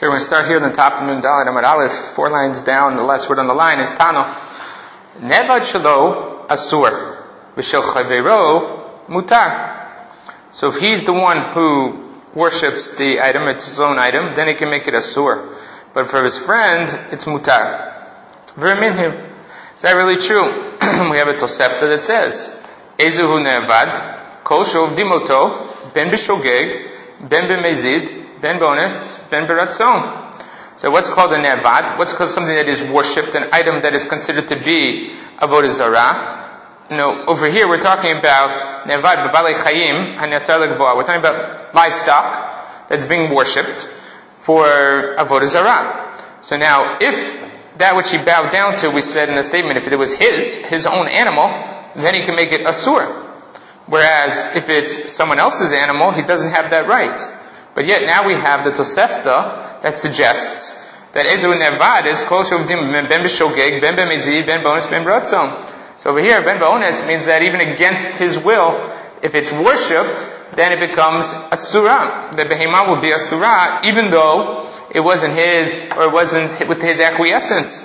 Okay, we're going to start here on the top of Nun Dalet Amud Aleph, 4 lines down. The last word on the line is Tano. Nevad shelo asur, v'shel chaveiro mutar. So if he's the one who worships the item, it's his own item, then he can make it asur. But for his friend, it's mutar. V'reminhu. Is that really true? We have a Tosefta that says, Ezuhu nevad, kol shovdimoto, ben b'shogeg, ben b'mezid, ben bonus, ben beratzon. So what's called a nevad? What's called something that is worshipped, an item that is considered to be avodah zarah? No, over here we're talking about nevad b'balei chayim hanasar legvoa. We're talking about livestock that's being worshipped for avodah zarah. So now, if that which he bowed down to, we said in the statement, if it was his own animal, then he can make it asur. Whereas if it's someone else's animal, he doesn't have that right. But yet now we have the Tosefta that suggests that Ezu Nevad is kol shovdim ben b'shogeg, ben b'mezid, ben bonus, ben b'ratzon. So over here, ben bonus means that even against his will, if it's worshipped, then it becomes asura. The behemah will be asura, even though it wasn't his, or it wasn't with his acquiescence.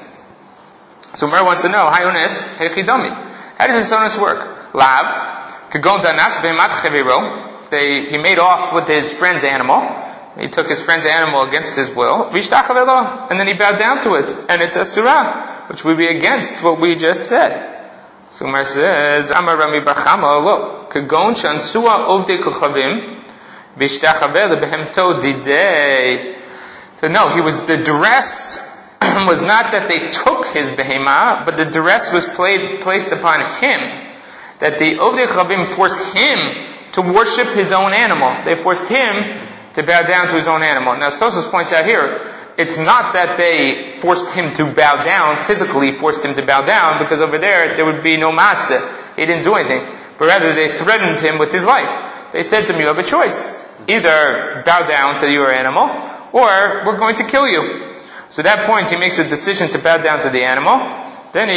So Mer wants to know, Hayones hechidami. How does this onus work? Lav, kagon danas behemat chaviro. He made off with his friend's animal. He took his friend's animal against his will. And then he bowed down to it. And it's a surah, which would be against what we just said. So Gemara says, Amar Rami bar Chama, look, kagon shansua ovdei kochavim, v'ishtachaver lebehemto didei. So no, the duress was not that they took his behemah, but the duress was placed upon him. That the ovdei kochavim forced him to worship his own animal. They forced him to bow down to his own animal. Now, as Tosfos points out here, it's not that they forced him to bow down, physically forced him to bow down, because over there would be no maaseh. He didn't do anything. But rather, they threatened him with his life. They said to him, you have a choice. Either bow down to your animal, or we're going to kill you. So at that point, he makes a decision to bow down to the animal. Then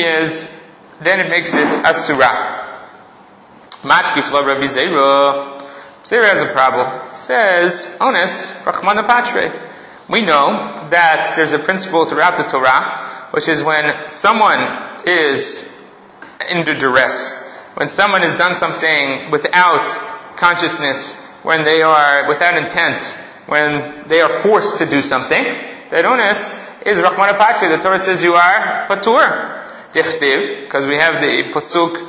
it makes it asura. Matkifla Rabbi Zera. Zera has a problem. He says, Ones, Rachmana Patre. We know that there's a principle throughout the Torah, which is when someone is under duress, when someone has done something without consciousness, when they are without intent, when they are forced to do something, that Ones is Rachmana Patre. The Torah says you are Patur. Dichtiv, because we have the Pasuk,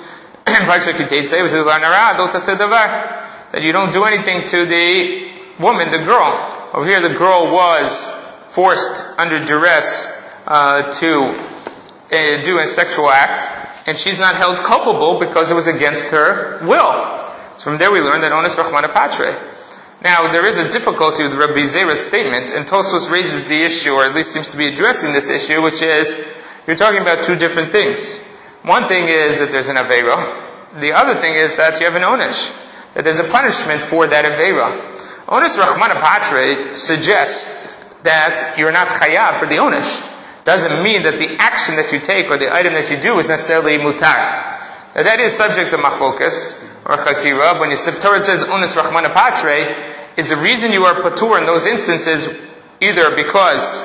that you don't do anything to the woman, the girl. Over here, the girl was forced under duress to do a sexual act, and she's not held culpable because it was against her will. So from there we learn that Ones Rachmana Patre. Now, there is a difficulty with Rabbi Zera's statement, and Tosfos raises the issue, or at least seems to be addressing this issue, which is, you're talking about two different things. One thing is that there's an Aveira. The other thing is that you have an Onesh. That there's a punishment for that Aveira. Onesh Rachmana Patre suggests that you're not chayav for the Onesh. Doesn't mean that the action that you take or the item that you do is necessarily mutar. Now that is subject to machlokas or chakira. When the Torah says Onesh Rachmana Patre, is the reason you are patur in those instances either because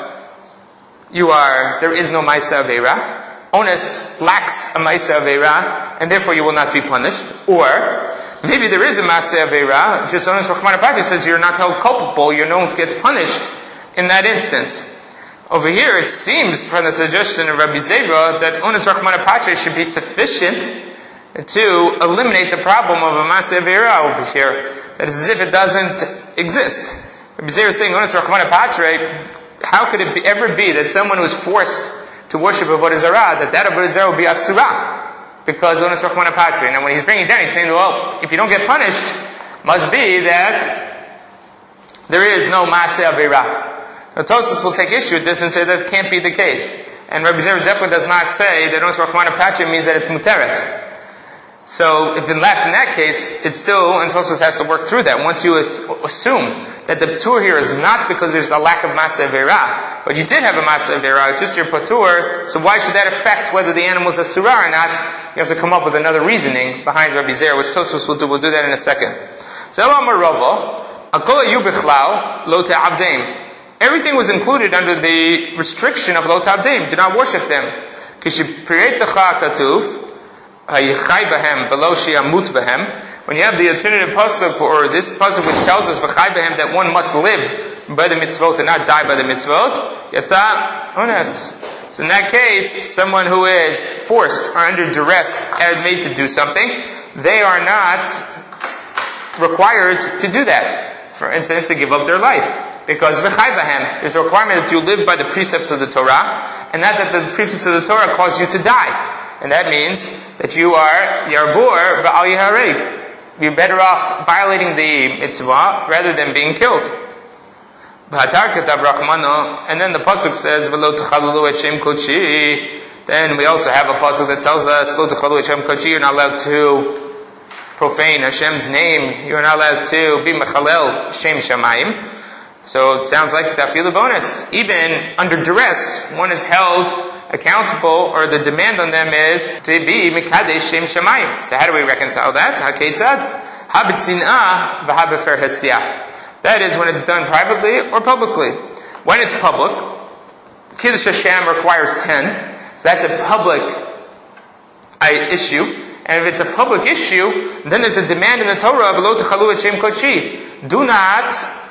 there is no Maisa Aveira, Ones lacks a Maisa Aveira, and therefore you will not be punished. Or, maybe there is a Maisa Aveira, just Ones Rachmana Patre says you're not held culpable, you don't get punished in that instance. Over here, it seems, from the suggestion of Rabbi Zera, that Ones Rachmana Patre should be sufficient to eliminate the problem of a Maisa Aveira over here. That is as if it doesn't exist. Rabbi Zera is saying, Ones Rachmana Patre, how could it ever be that someone who's forced to worship avodah zarah, that avodah zarah will be asura, because Ones Rachmana Patre. Now when he's bringing it down, he's saying, well, if you don't get punished, must be that there is no maaseh aveira. Now Tosfos will take issue with this and say that can't be the case. And Rabbi Zera definitely does not say that Ones Rachmana Patre means that it's muteret. So if in that case, it's still, and Tosfos has to work through that. Once you assume that the patur here is not because there's a lack of Maaseh Aveira, but you did have a Maaseh Aveira, it's just your patur, so why should that affect whether the animal is a surah or not? You have to come up with another reasoning behind Rabbi Zera, which Tosfos will do. We'll do that in a second. So Amar Rava, Akola yu bichlal lo te'avdeim. everything was included under the restriction of Lo Ta'avdim, do not worship them. When you have the alternative pasuk, or this pasuk which tells us that one must live by the mitzvot and not die by the mitzvot, yatsa ones. So in that case, someone who is forced or under duress and made to do something, they are not required to do that. For instance, to give up their life. Because there's a requirement that you live by the precepts of the Torah, and not that the precepts of the Torah cause you to die. And that means that you are Yarbur Ba'al Yahareg. You're better off violating the mitzvah rather than being killed. And then the pasuk says, then we also have a pasuk that tells us, you're not allowed to profane Hashem's name. You're not allowed to be mechalel Shem Shamayim. So it sounds like the bonus. Even under duress, one is held accountable, or the demand on them is to be mikadesh Shem Shamayim. So how do we reconcile that? HaKeitzad? Habitzin'ah v'habefer hasiyah. That is when it's done privately or publicly. When it's public, Kiddush Hashem requires 10, so that's a public issue. And if it's a public issue, then there's a demand in the Torah of Lo Techalu et Shem Kodshi. Do not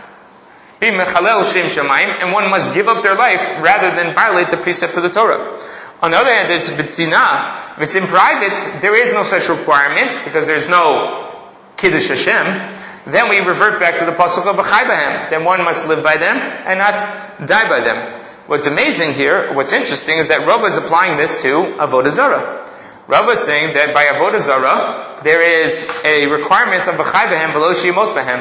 be mechalel Shem Shamayim, and one must give up their life rather than violate the precept of the Torah. On the other hand, it's b'tzinah. If it's in private, there is no such requirement because there's no Kiddush Hashem. Then we revert back to the pasuk of B'chai B'hem. Then one must live by them and not die by them. What's amazing here, what's interesting, is that Rava is applying this to Avodah Zarah. Rava is saying that by Avodah Zarah, there is a requirement of B'chai B'hem v'lo sheyimot b'hem.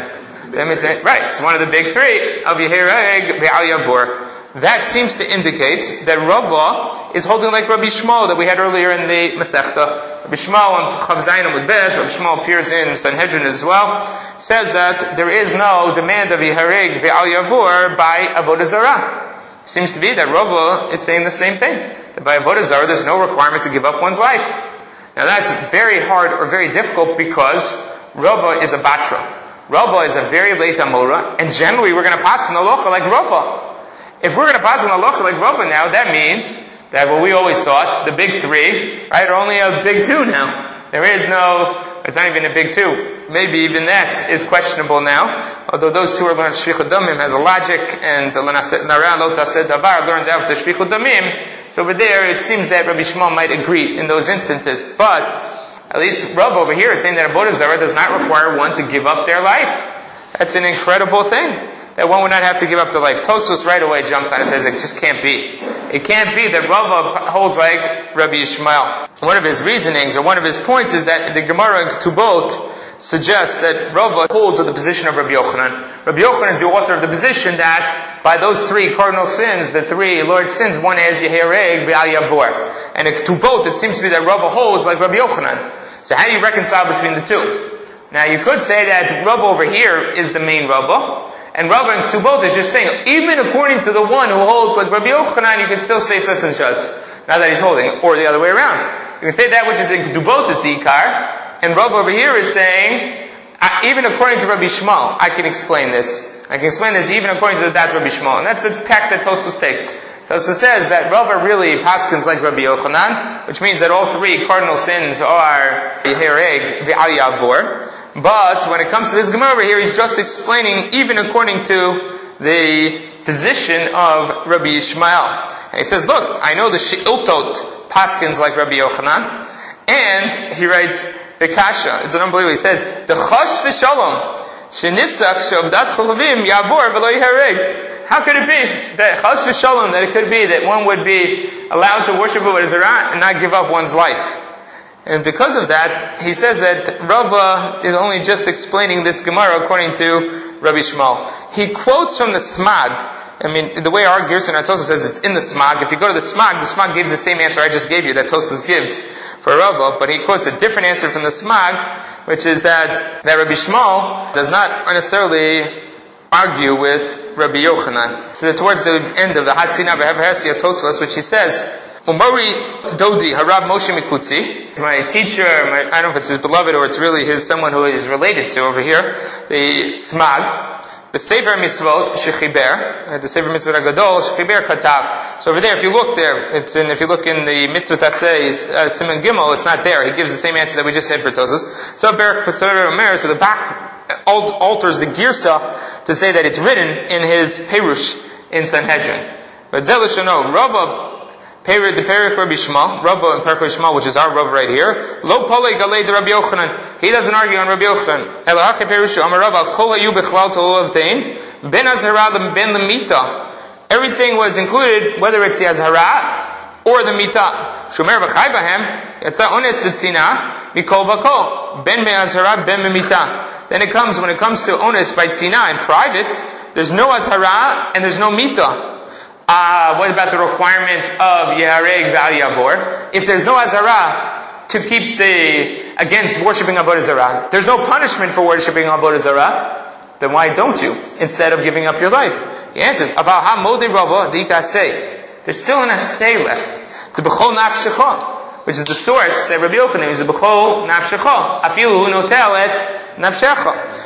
Right, it's one of the big three of Yehereg ve'al Yavor. That seems to indicate that Rava is holding like Rabbi Shmuel that we had earlier in the Masechta. Rabbi Shmuel on Chav Zayin Amud Bet, Rabbi Shmuel appears in Sanhedrin as well, says that there is no demand of Yehereg ve'al Yavor by Avodah Zarah. Seems to be that Rava is saying the same thing. That by Avodah Zarah there's no requirement to give up one's life. Now that's very hard or very difficult because Rava is a Batra. Rava is a very late Amora, and generally we're going to pass an halacha like Rava. If we're going to pass an halacha like Rava now, that means that what we always thought, the big three, right, are only a big two now. It's not even a big two. Maybe even that is questionable now. Although those two are learned Shvichut Damim has a logic, and Nara Lo Taseh Davar learns out the Shvichut Damim. So over there, it seems that Rabbi Shmuel might agree in those instances. But at least Rava over here is saying that Avodah Zarah does not require one to give up their life. That's an incredible thing. That one would not have to give up their life. Tosfos right away jumps on and says it just can't be. It can't be that Rava holds like Rabbi Yishmael. One of his reasonings, or one of his points, is that the Gemara in Ketubot suggests that Rava holds to the position of Rabbi Yochanan. Rabbi Yochanan is the author of the position that by those three cardinal sins, the three large sins, one is Yehereg ve'al Yavor. And in Ketubot, it seems to be that Rava holds like Rabbi Yochanan. So how do you reconcile between the two? Now you could say that Rava over here is the main Rava, and Rava in Ketubot is just saying, even according to the one who holds like Rabbi Yochanan, you can still say such and such. Now that he's holding, or the other way around. You can say that which is in Ketubot is the Ikar, and Rava over here is saying, even according to Rabbi Shmuel, I can explain this. I can explain this even according to the dat Rabbi Shmuel. And that's the tact that Tosfos takes. Tosfos says that Rava really paskins like Rabbi Yochanan, which means that all three cardinal sins are Yehereg ve'al Yavor. But when it comes to this Gemara over here, he's just explaining even according to the position of Rabbi Yishmael. And he says, look, I know the She'iltot paskins like Rabbi Yochanan, and he writes the Kasha. It's unbelievable. He says, the Chosh v'Shalom she'nifsach she'ovdat cholavim Yavor v'lo Yehereg. How could it be that Chas v'Shalom, that it could be that one would be allowed to worship Avodah Zarah and not give up one's life? And because of that, he says that Rava is only just explaining this Gemara according to Rabbi Shmuel. He quotes from the Smag. I mean, the way our Gerson Tosfos says it's in the Smag. If you go to the Smag gives the same answer I just gave you that Tosfos gives for Rava, but he quotes a different answer from the Smag, which is that Rabbi Shmuel does not necessarily argue with Rabbi Yochanan. So that towards the end of the Hatzina V'Hevhersia Tosfos, which he says, Umari Dodi Harav Moshe Mikutzi, my teacher, I don't know if it's his beloved or it's really someone who is related to over here, the Smag, The Sefer Mitzvot Shechiber, the Sefer Mitzvot Agadol Shechiber Katav. So over there, if you look there, if you look in the Mitzvot Aseh, Siman Gimel, it's not there. He gives the same answer that we just said for Tosos. So Berach Petzover Omer, so the Bach alters the Girsa to say that it's written in his Perush in Sanhedrin. But Zelishano, Rabba, the Perich Rabbi Shmuel, Rabba and Perich Shmuel, which is our Rabba right here. Lo Pole Galei de Rabbi Yochanan. He doesn't argue on Rabbi Yochanan. Elahache Perushu Amar Rabba Kol Hayu Bechlal Tolu Avtein Ben Azhara Ben Lemita. Everything was included, whether it's the Azhara or the Mita. Shomer B'chai Bahem Yatza Ones Tzina Mikol Bakol Ben Me'azhara Ben Me'mita. Then when it comes to Ones by Tzina in private, there's no Azhara and there's no Mita. What about the requirement of Yehareg Val Yavor? If there's no Azara to keep against worshipping Avodah Zarah, there's no punishment for worshipping Avodah Zarah, then why don't you, instead of giving up your life? He answers, Aval ha-modei Rava d'ika aseh. There's still an aseh left. To b'chol nafshecha, which is the source that Rabbi Yochanan is, b'chol nafshecha. Afilu hu notel et nafshecha.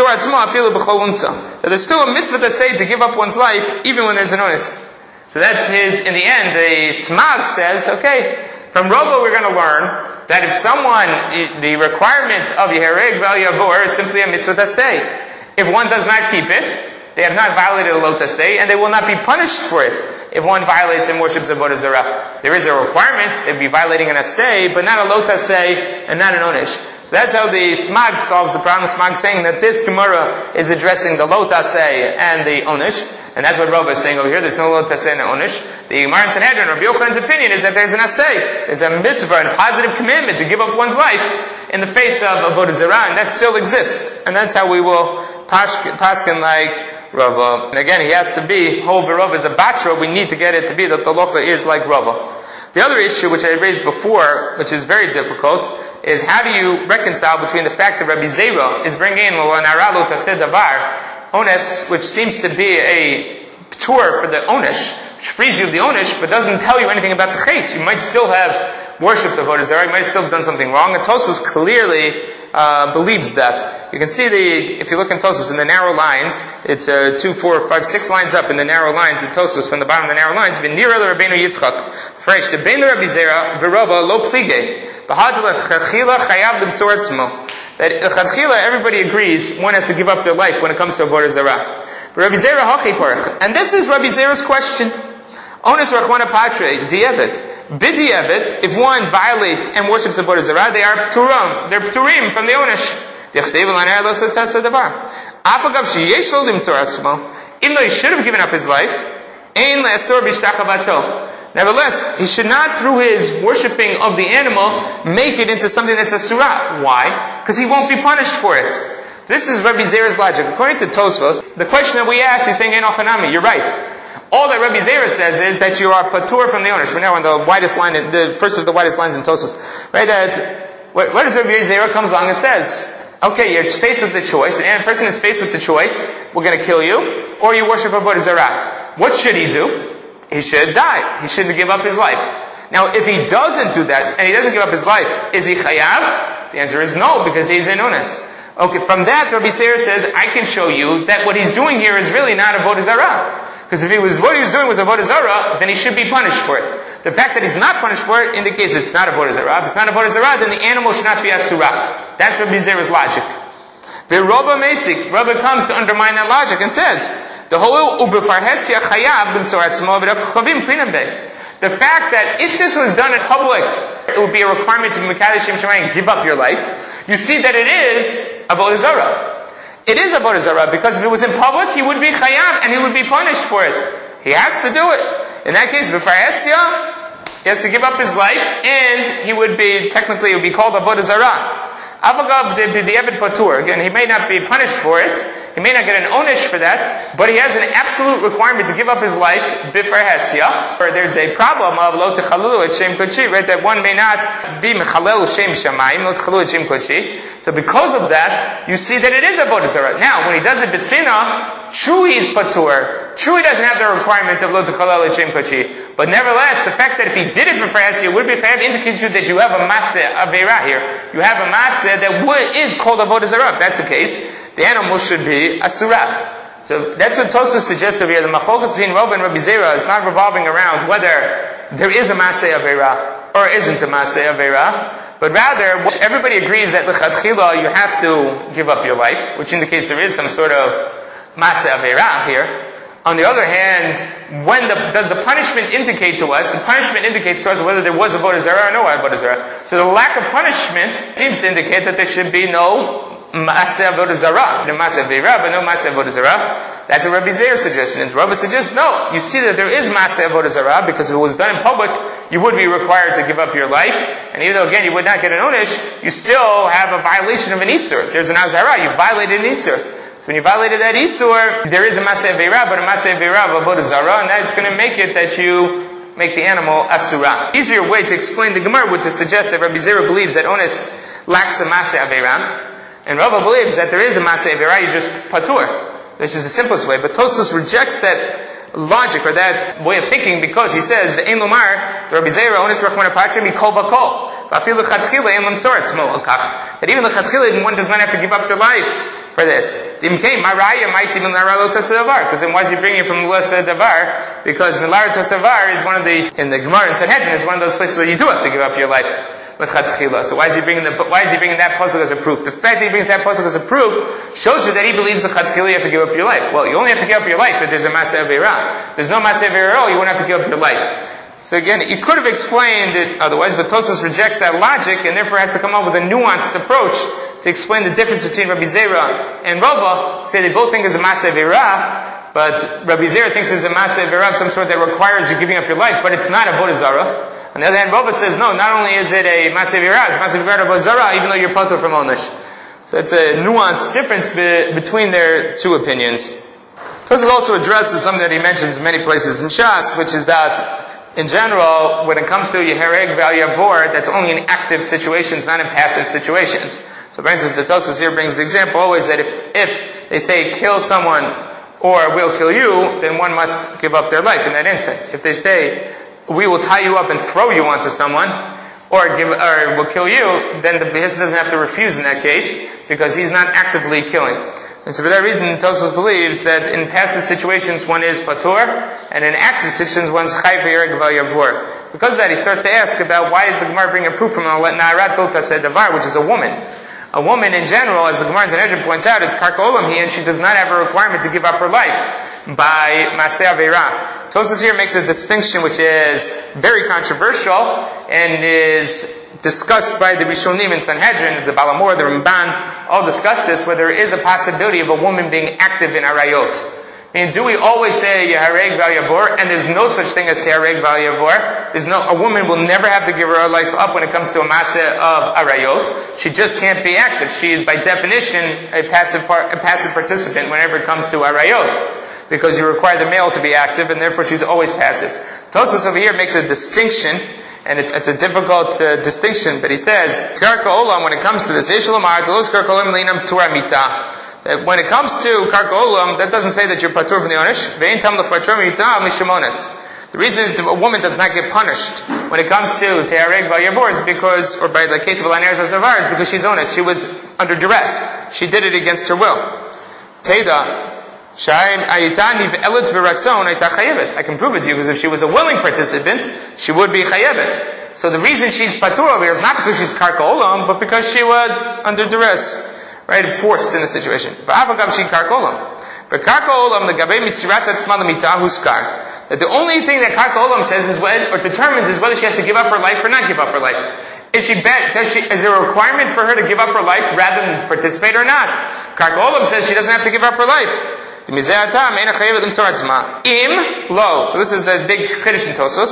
So there's still a mitzvah to say to give up one's life even when there's an onus. So that's in the end, the Smag says, okay, from Rava we're going to learn that if the requirement of Yehareg Val Yavor is simply a mitzvah to say. If one does not keep it, they have not violated a lo tasei, and they will not be punished for it if one violates and worships Avodah Zarah. There is a requirement, they'd be violating an asay, but not a lo tasei, and not an onish. So that's how the Smag solves the problem. Smag saying that this Gemara is addressing the lo tasei and the onish, and that's what Rava is saying over here. There's no lo tasei and onish. The Gemara in Sanhedrin, Rabbi Yochanan's opinion is that there's an asay. There's a mitzvah and positive commandment to give up one's life in the face of Avodah Zarah, and that still exists. And that's how we will paskin like Rava. And again, he has to be, whole Rava is a batra, we need to get it to be that the locha is like Rava. The other issue, which I raised before, which is very difficult, is how do you reconcile between the fact that Rabbi Zera is bringing in lo taseh davar, ones, which seems to be a tour for the onish, which frees you of the onish, but doesn't tell you anything about the chait. You might still have worshipped the Avodah Zarah, you might still have done something wrong, and Tosfos clearly believes that. You can see if you look in Tosfos in the narrow lines, it's 2, 4, 5, 6 lines up in the narrow lines in Tosfos from the bottom of the narrow lines. V'nira l'Rabbeinu Yitzchak, fresh the bein Rabbi Zera v'Rava lo plige b'hadla chachila chayav l'msor etzmo. That chachila everybody agrees one has to give up their life when it comes to Avodah Zarah. But Rabbi Zera hachi parach, and this is Rabbi Zera's question. Onus rachmana patre di'evet. B'di'evet, if one violates and worships Avodah Zarah, they are pturim. They're pturim from the onish. Even though he should have given up his life, nevertheless, he should not, through his worshipping of the animal, make it into something that's a surah. Why? Because he won't be punished for it. So this is Rabbi Zera's logic. According to Tosfos, the question that we asked, he's saying, you're right. All that Rabbi Zera says is that you are patur from the onish. We're now on the widest line, the first of the widest lines in Tosfos. Right? What does Rabbi Zera comes along and says? Okay, you're faced with the choice, and a person is faced with the choice, we're going to kill you, or you worship Avodah Zarah. What should he do? He should die. He should give up his life. Now, if he doesn't do that, and he doesn't give up his life, is he chayav? The answer is no, because he's in onis. Okay, from that, Rabbi Zera says, I can show you that what he's doing here is really not Avodah Zarah. Because if what he was doing was Avodah Zarah, then he should be punished for it. The fact that he's not punished for it indicates it's not Avodah Zarah. If it's not Avodah Zarah, then the animal should not be Asurah. That's Rabbi Zera's logic. The Rabba Mesik, Rabba comes to undermine that logic and says, the fact that if this was done in public, it would be a requirement to Mekadesh Shem Shemayim, give up your life. You see that it is Avodah Zarah. It is Avodah Zarah, because if it was in public, he would be chayav, and he would be punished for it. He has to do it. In that case, b'farhesia, he has to give up his life, and it would be called Avodah Zarah. Avagav de patur. Again, he may not be punished for it, he may not get an onish for that, but he has an absolute requirement to give up his life, b'farhesia. Or there's a problem of lo techalulu et shem kodeshi, right? That one may not be mechalel shem shamayim, lo techalulu et shem kodeshi. So because of that, you see that it is Avodah Zarah. Now, when he does it b'tzina, true he's patur. True he doesn't have the requirement of lo techalelu et shem kodeshi. But nevertheless, the fact that if he did it for farhesia, it would be chayav, indicates you that you have a maseh aveira here. You have a maseh that is called Avodah Zarah. If that's the case, the animal should be asurah. So that's what Tosfos suggests over here. The machlokes between Rava and Rabbi Zera is not revolving around whether there is a Maseh Aveira or isn't a Maseh Aveira, but rather everybody agrees that l'chatchila you have to give up your life, which indicates there is some sort of Maseh Aveira here. On the other hand, does the punishment indicate to us? The punishment indicates to us whether there was a Avodah Zarah or no Avodah Zarah. So the lack of punishment seems to indicate that there should be no Maseh Avodah Zarah. No Maseh Aveira, but no Maseh Avodah Zarah. That's what Rabbi Zera suggestion is. Rabbi suggests, no, you see that there is Maseh Avodah Zarah, because if it was done in public, you would be required to give up your life. And even though, again, you would not get an Onish, you still have a violation of an Isur. There's an Azara, you violated an Isur. So when you violated that Isur, there is a Maseh Aveira, but a Maseh Aveira of Avodah Zarah, and that's going to make it that you make the animal Asura. Easier way to explain the Gemara would to suggest that Rabbi Zera believes that Onis lacks a Maseh Aveira, and Rava believes that there is a Maseh Aveira, you just patur, which is the simplest way. But Tosfos rejects that logic, or that way of thinking, because he says, Ve'en lomar, so Rabbi Zera, Onis rachmana patrim, mikol v'kol. That even l'chatchila, one does not have to give up their life for this. Because then why is he bringing it from Milara Davar? Because Milara Tosavar is one of in the Gemara in Sanhedrin is one of those places where you do have to give up your life. So why is he bringing that puzzle as a proof? The fact that he brings that puzzle as a proof shows you that he believes the chatchila you have to give up your life. Well, you only have to give up your life if there's a Maseh Aveira. There's no Maseh Aveira at all, you won't have to give up your life. So again, you could have explained it otherwise, but Tosfos rejects that logic and therefore has to come up with a nuanced approach to explain the difference between Rabbi Zera and Rava. Say they both think it's a Maseh Aveira, but Rabbi Zera thinks it's a Maseh Aveira of some sort that requires you giving up your life, but it's not a Avodah Zarah. On the other hand, Rava says, no, not only is it a Maseh Aveira, it's Maseh Aveira of Avodah Zarah, even though you're patur from Onish. So it's a nuanced difference between their two opinions. Tosfos also addresses something that he mentions in many places in Shas, which is that in general, when it comes to Yehereg Val Yavor, that's only in active situations, not in passive situations. So for instance, the Tosfos here brings the example always that if they say kill someone or we'll kill you, then one must give up their life in that instance. If they say we will tie you up and throw you onto someone, or we'll kill you, then the Beis doesn't have to refuse in that case, because he's not actively killing. And so for that reason, Tosfos believes that in passive situations one is patur, and in active situations one's chayv v'yereg val yavor. Because of that, he starts to ask about why is the Gemara bringing a proof from Na'arat Lo Taseh Davar, which is a woman. A woman in general, as the Gemara in Sanhedrin points out, is karka olam and she does not have a requirement to give up her life by Maseh Aveira. Tosfos here makes a distinction which is very controversial and is discussed by the Rishonim in Sanhedrin, the Balamor, the Ramban, all discuss this, where there is a possibility of a woman being active in Arayot. I mean, do we always say Yehareg Val Yavor, and there's no such thing as Tehareg Val Yavor? A woman will never have to give her life up when it comes to a Maseh of Arayot. She just can't be active. She is by definition a passive participant whenever it comes to Arayot, because you require the male to be active, and therefore she's always passive. Tosfos over here makes a distinction, and it's a difficult distinction, but he says, Karka Olam, when it comes to this, that when it comes to Karka Olam, that doesn't say that you're patur from the Onish. The reason a woman does not get punished when it comes to Tehareg Val Yavor is because, or by the case of Alaner Tazavar, is because she's honest. She was under duress. She did it against her will. Teda, I can prove it to you, because if she was a willing participant, she would be chayevet. So the reason she's patur over here is not because she's karka olam, but because she was under duress, right, forced in the situation. That the only thing that karka olam says is or determines is whether she has to give up her life or not give up her life. Is there a requirement for her to give up her life rather than participate or not? Karka olam says she doesn't have to give up her life. So this is the big chiddush in Tosfos.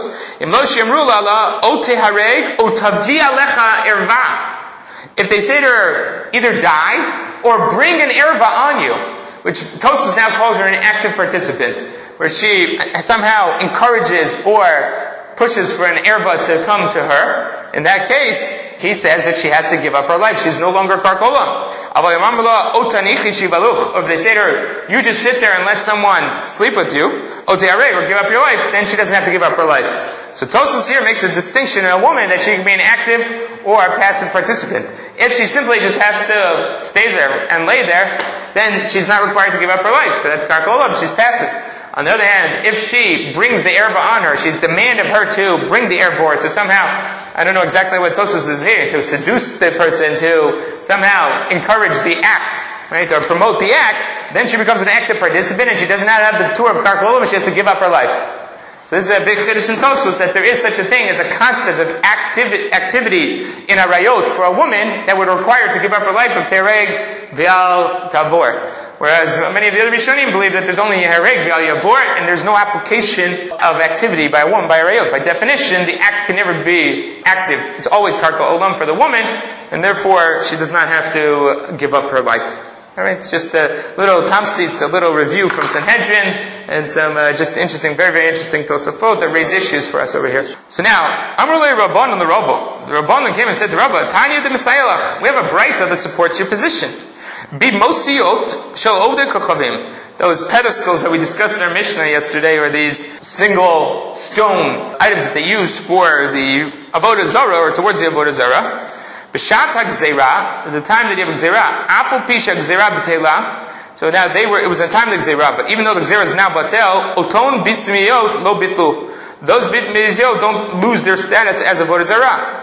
If they say to her, either die or bring an erva on you, which Tosfos now calls her an active participant, where she somehow encourages or pushes for an erva to come to her, in that case, he says that she has to give up her life. She's no longer karkola. Or if they say to her, you just sit there and let someone sleep with you, or give up your life, then she doesn't have to give up her life. So Tosfos here makes a distinction in a woman that she can be an active or a passive participant. If she simply just has to stay there and lay there, then she's not required to give up her life, because that's karka olam, she's passive. On the other hand, if she brings the erba on her, she's demand of her to bring the erba forward, to somehow, I don't know exactly what Tosfos is here, to seduce the person, to somehow encourage the act, right, or promote the act, then she becomes an active participant and she does not have the tour of karka olam, she has to give up her life. So this is a big chiddush in Tosfos, that there is such a thing as a concept of activity in a rayot for a woman that would require to give up her life of tereg v'al tavor. Whereas many of the other Rishonim believe that there's only hereg v'al yavor, and there's no application of activity by a woman, by a rayot. By definition, the act can never be active. It's always karka olam for the woman, and therefore she does not have to give up her life. Alright, it's just a little tamsit, a little review from Sanhedrin, and some just interesting, very, very interesting Tosafot that raise issues for us over here. So now, Amrulei Rabban on the Rava. The Rabban came and said to Rava, Tanya de Messiah, we have a braita that supports your position. Be mosiot shel ovdei kochavim. Those pedestals that we discussed in our Mishnah yesterday are these single stone items that they use for the Avodah Zarah, or towards the Avodah Zarah. B'shat ha'gzeira, the time that you have gzeira, aful pisha gzeira b'teila. So now it was a time of the gzeira, but even though the gzeira is now batel, oton bismiyot lo bitlu. Those bitmiyot don't lose their status as avodah zarah.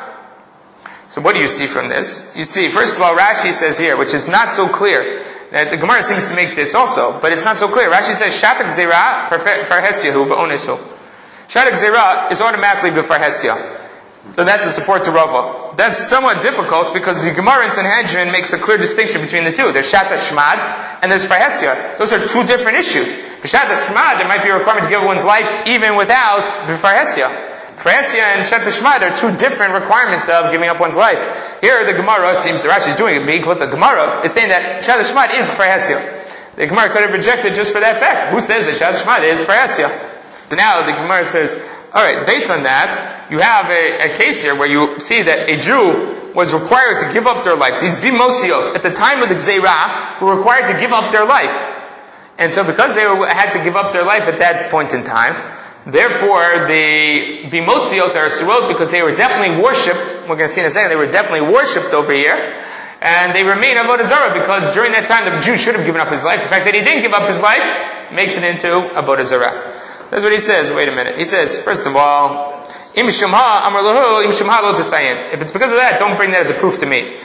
So what do you see from this? You see, first of all, Rashi says here, which is not so clear. Now, the Gemara seems to make this also, but it's not so clear. Rashi says, shat ha'gzeira farhesyahu ba'onesu. Shat ha'gzeira is automatically b'farhesya. So that's the support to Rava. That's somewhat difficult because the Gemara in Sanhedrin makes a clear distinction between the two. There's Shat HaShmad and there's Farhesya. Those are two different issues. For Shat HaShmad, there might be a requirement to give one's life even without Farhesya. Farhesya and Shat HaShmad are two different requirements of giving up one's life. Here, the Gemara, it seems the Rashi is doing it big, but the Gemara is saying that Shat HaShmad is Farhesya. The Gemara could have rejected just for that fact. Who says that Shat HaShmad is Farhesya? So now the Gemara says, alright, based on that, you have a case here where you see that a Jew was required to give up their life. These bimosiot, at the time of the Gzeirah, were required to give up their life. And so because they had to give up their life at that point in time, therefore the bimosiot are surot because they were definitely worshipped. We're going to see in a second, they were definitely worshipped over here. And they remain avodah zarah because during that time the Jew should have given up his life. The fact that he didn't give up his life makes it into avodah zarah. That's what he says. Wait a minute. He says, first of all, if it's because of that, don't bring that as a proof to me.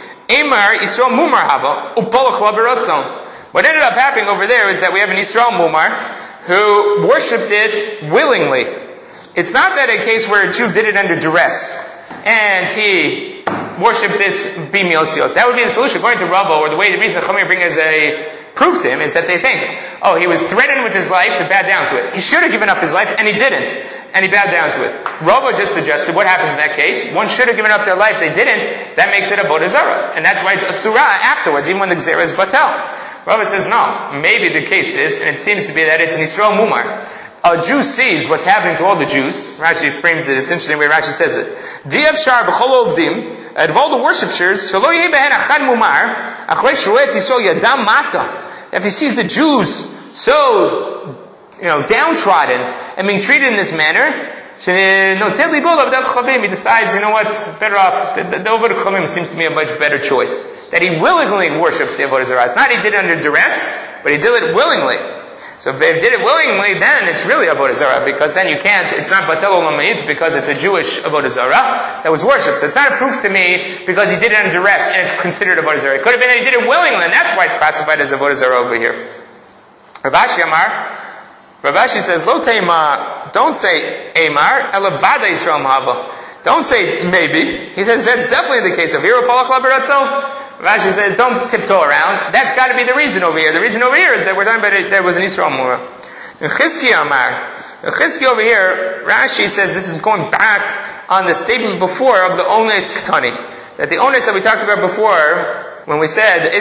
What ended up happening over there is that we have an Yisrael Mumar who worshipped it willingly. It's not that a case where a Jew did it under duress and he worshipped this bimiosiot. That would be the solution. According to Rava, or the reason the Chachamim bring as a proof to him is that they think, he was threatened with his life to bow down to it. He should have given up his life and he didn't. And he bowed down to it. Rava just suggested what happens in that case. One should have given up their life, they didn't. That makes it a avodah zarah. And that's why it's asura afterwards, even when the gzera is batel. Rava says no. Maybe the case is, and it seems to be that it's an Yisrael Mumar. A Jew sees what's happening to all the Jews. Rashi frames it. It's interesting the way Rashi says it. Diav shar b'chol ovdim, of all the worshipers, shelo yeh behen achad mumar, achrei shroet yisrael yadam mata. If he sees the Jews so, downtrodden and being treated in this manner, he decides, better off, the Avodah Chachamim seems to me a much better choice. That he willingly worships the Avodah Zarah. It's not he did it under duress, but he did it willingly. So if they did it willingly, then it's really Avodah Zarah, because then you can't, it's not Batel Olam Mayit, because it's a Jewish Avodah Zarah that was worshipped. So it's not a proof to me because he did it under duress and it's considered Avodah Zarah. It could have been that he did it willingly, and that's why it's classified as Avodah Zarah over here. Rav Ashi says, Lo teima, don't say Eimar, Elavada Yisrael Mahava. Don't say maybe. He says that's definitely the case of here. Rashi says, don't tiptoe around. That's got to be the reason over here. The reason over here is that we're talking about it, there was an Yisrael Mura. In Chizki over here, Rashi says this is going back on the statement before of the Ones Ktani. That the Ones that we talked about before, when we said,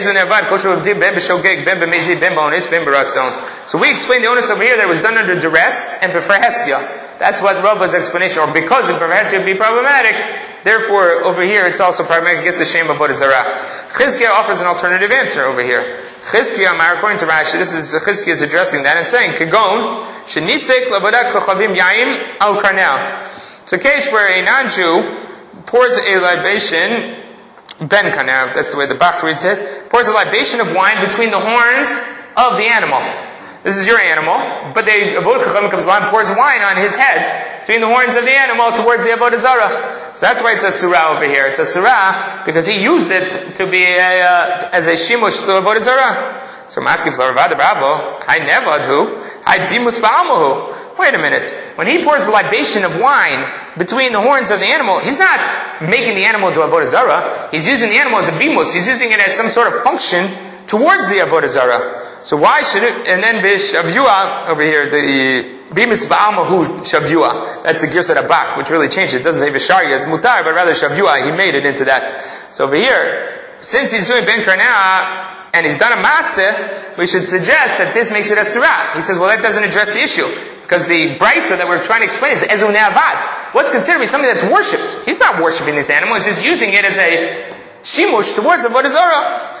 so we explained the onus over here that it was done under duress and b'farhesya. That's what Rava's explanation, or because in b'farhesya would be problematic, therefore over here it's also problematic, it gets the shame of Avodah Zarah. Chizkiah offers an alternative answer over here. Chizkiah Amar, according to Rashi, Chizkiah is addressing that and saying, Kagon, shenisek labadak kochavim yaim al karnel. It's a case where a non-Jew pours a libation, Ben Kanel, that's the way the Bach reads it, pours a libation of wine between the horns of the animal. This is your animal, but the Avodah Chacham comes along and pours wine on his head between the horns of the animal towards the Avodah Zarah. So that's why it's a surah over here. It's a surah because he used it to be as a shimush to Avodah Zarah. So Matkiv Ravada Bravo, I nevadhu, I bimus ba'almuhu. Wait a minute. When he pours a libation of wine between the horns of the animal, he's not making the animal to Avodah Zarah. He's using the animal as a bimus. He's using it as some sort of function towards the Avodah Zarah. So why should it, and then Shavua over here, the Bimis Ba'almahu Shavua. That's the Girsat Abach, which really changed it. It doesn't say Vishari as Mutar, but rather Shavua, he made it into that. So over here, since he's doing Ben Karnah, and he's done a Maaseh, we should suggest that this makes it a Surah. He says, well, that doesn't address the issue. Because the Breita that we're trying to explain is Ezu Ne'avad. What's considered to be something that's worshipped? He's not worshipping this animal, he's just using it as a shimush towards Avodah Zarah.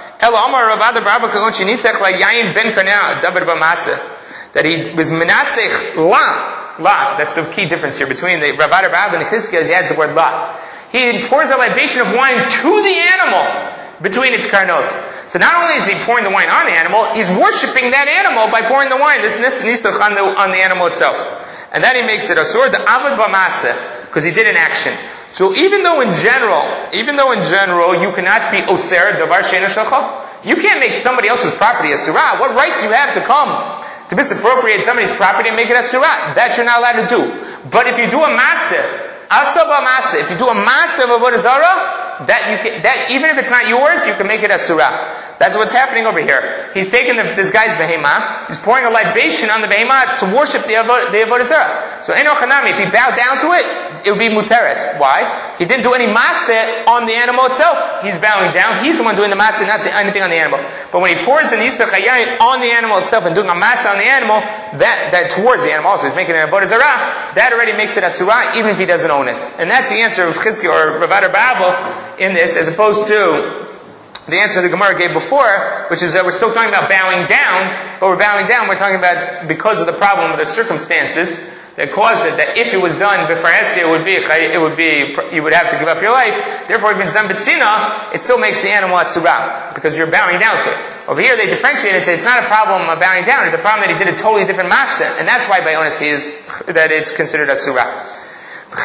That he was menasech la. That's the key difference here between the Rav Adarab and Chizkiah. He adds the word la. He pours a libation of wine to the animal between its karnot. So not only is he pouring the wine on the animal, he's worshipping that animal by pouring the wine. This nisach on the animal itself, and then he makes it asur the avad b'maseh because he did an action. So even though in general you cannot be oser davar she'eino shelcha, you can't make somebody else's property a surah. What right do you have to come to misappropriate somebody's property and make it a surah? That you're not allowed to do. But if you do a maaseh, if you do a maaseh of Avodah Zarah, that even if it's not yours, you can make it a surah. That's what's happening over here. He's taking this guy's behemah, he's pouring a libation on the behemah to worship the Avodah Zarah. So Eino Chanami, if he bowed down to it would be muteret. Why? He didn't do any maaseh on the animal itself. He's bowing down. He's the one doing the maaseh, not anything on the animal. But when he pours the nisach hayayin on the animal itself and doing a maaseh on the animal, that towards the animal also, he's making it an Avodah Zarah, that already makes it a surah, even if he doesn't own it. And that's the answer of Chizkiah or Rav Adarab in this, as opposed to the answer the Gemara gave before, which is that we're still talking about bowing down, but we're talking about because of the problem with the circumstances that caused it, that if it was done before Esya, you would have to give up your life. Therefore, if it's done B'tzina, it still makes the animal a surah, because you're bowing down to it. Over here, they differentiate and say it's not a problem of bowing down, it's a problem that he did a totally different maaseh, and that's why by onus that it's considered a surah. It's